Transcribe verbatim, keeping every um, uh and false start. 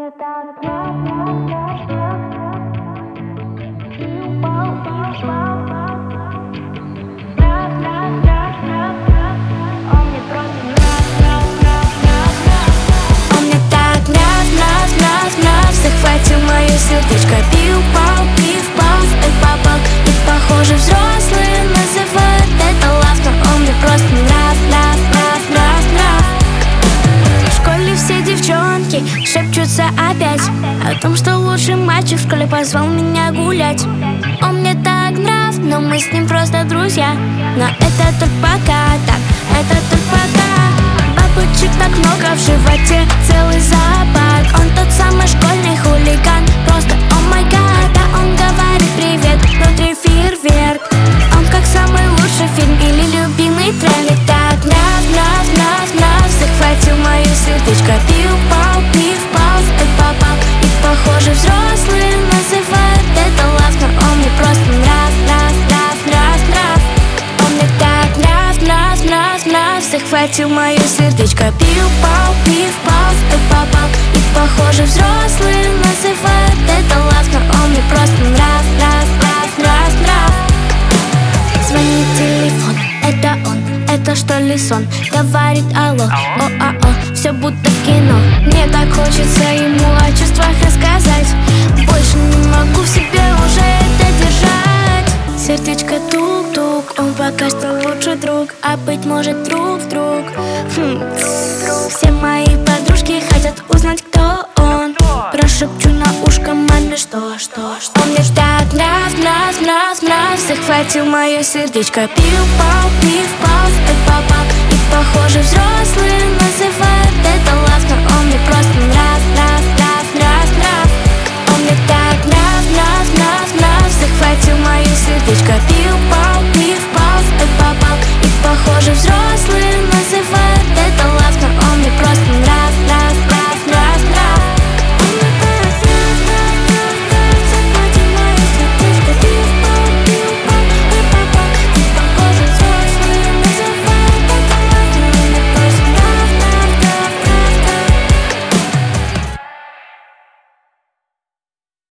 мне так нравится. И упал, и упал. Раз, раз, раз, раз, раз. Он мне просто раз, раз, раз, раз, раз. Он мне так раз, раз, раз, раз захватил мое сердечко. Пил, пал, пив, пал, и попал. И похоже взрослые называют это лав, но он мне просто раз, раз, раз, раз, раз. В школе все девчонки шепчутся опять о том, что лучший мальчик в школе позвал меня гулять. Он мне так нрав, но мы с ним просто друзья. Но это только пока, так, это только пока. Бабочек так много в животе, целый зоопарк. Он тот самый школьный хулиган, просто о май гад. Да он говорит привет, внутри фейерверк. Он как самый лучший фильм или любимый трек. И так нрав, нрав, нрав, нрав захватил мое сердечко. Пил, пал, пив, пал, и попал. И похоже взрослые называют это лав, но он мне просто нрав, нрав, нрав, нрав, нрав. Он мне так нрав, нрав, нрав, нрав захватил мое сердечко. Пил, пал, пив, пал, и попал. И похоже взрослые называют это лав, но он мне просто нрав, нрав, нрав, нрав, нрав. Звонит телефон, это он, это что ли сон? Говорит алло, о, а, о, все будто в кино. Мне так хочется ему о чувствах рассказать. Больше не могу в себе уже это держать. Сердечко тук-тук, он пока что лучший друг, а быть может друг в друг. Хм. Все мои подружки хотят узнать, кто он. Прошепчу на ушко маме, что, что, что. Он мне так нрав, нрав, нрав, нрав захватил мое сердечко. Пил, пал, пив, пал, и попал. И похоже взрослые называют это лав, но он мне просто нрав.